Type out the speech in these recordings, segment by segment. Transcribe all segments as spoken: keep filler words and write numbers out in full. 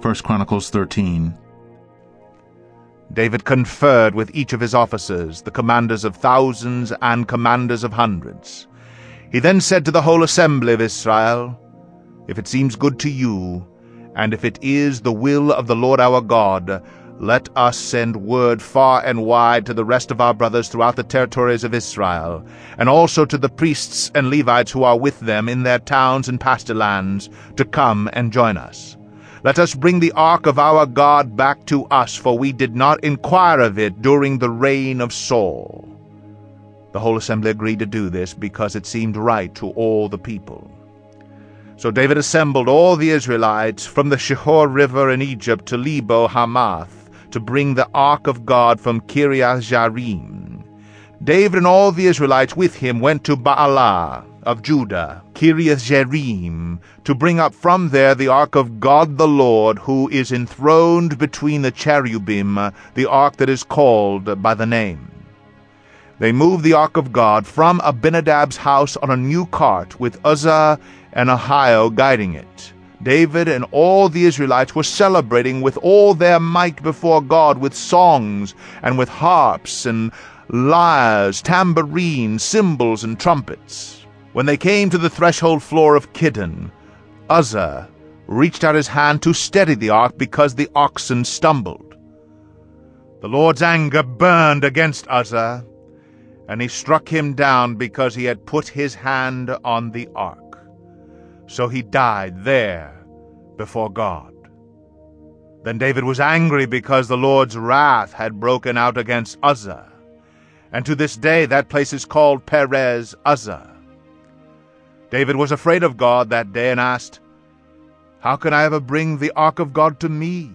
First Chronicles thirteen. David conferred with each of his officers, the commanders of thousands and commanders of hundreds. He then said to the whole assembly of Israel, "If it seems good to you, and if it is the will of the Lord our God, let us send word far and wide to the rest of our brothers throughout the territories of Israel, and also to the priests and Levites who are with them in their towns and pasture lands, to come and join us. Let us bring the ark of our God back to us, for we did not inquire of it during the reign of Saul." The whole assembly agreed to do this because it seemed right to all the people. So David assembled all the Israelites from the Shihor River in Egypt to Lebo Hamath to bring the ark of God from Kiriath-Jearim. David and all the Israelites with him went to Baalah of Judah, Kiriath-Jearim, to bring up from there the ark of God the Lord, who is enthroned between the cherubim, the ark that is called by the name. They moved the ark of God from Abinadab's house on a new cart, with Uzzah and Ahio guiding it. David and all the Israelites were celebrating with all their might before God, with songs and with harps and lyres, tambourines, cymbals, and trumpets. When they came to the threshold floor of Kidon, Uzzah reached out his hand to steady the ark because the oxen stumbled. The Lord's anger burned against Uzzah, and he struck him down because he had put his hand on the ark. So he died there before God. Then David was angry because the Lord's wrath had broken out against Uzzah, and to this day that place is called Perez Uzzah. David was afraid of God that day and asked, "How can I ever bring the ark of God to me?"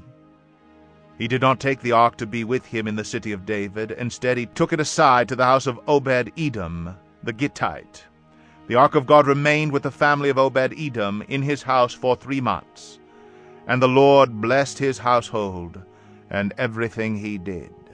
He did not take the ark to be with him in the city of David. Instead, he took it aside to the house of Obed-Edom, the Gittite. The ark of God remained with the family of Obed-Edom in his house for three months, and the Lord blessed his household and everything he did.